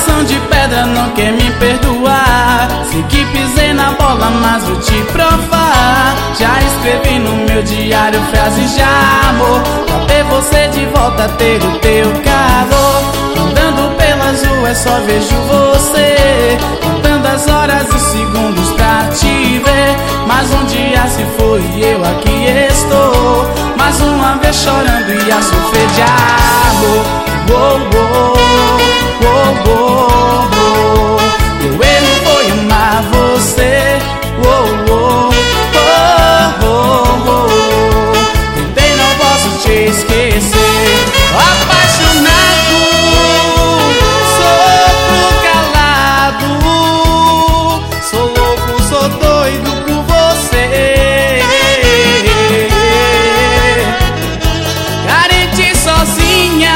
Coração de pedra não quer me perdoar. Sei que pisei na bola, mas vou te provar. Já escrevi no meu diário frases de amor, pra ter você de volta, ter o teu calor. Andando pelas ruas só vejo você, contando as horas e segundos pra te ver. Mas um dia se foi e eu aqui estou, mais uma vez chorando e a sofrer de amor. Oh, oh, oh, oh, oh. Meu erro foi amar você. Oh, oh, oh, oh, oh. Tentei, não posso te esquecer. Apaixonado, sofro calado, sou louco, sou doido por você. Carente sozinha,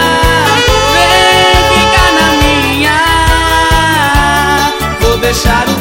vem ficar na minha. Vou deixar o